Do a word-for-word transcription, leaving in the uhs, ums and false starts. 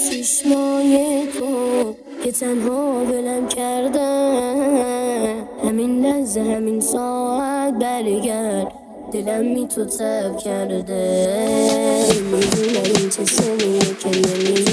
چشمای تو که تنها ولم کردن. همین لحظه همین ساعت برگرد، دلم بی تو تب کرده. میدونم این چه سنیه که نمیدونم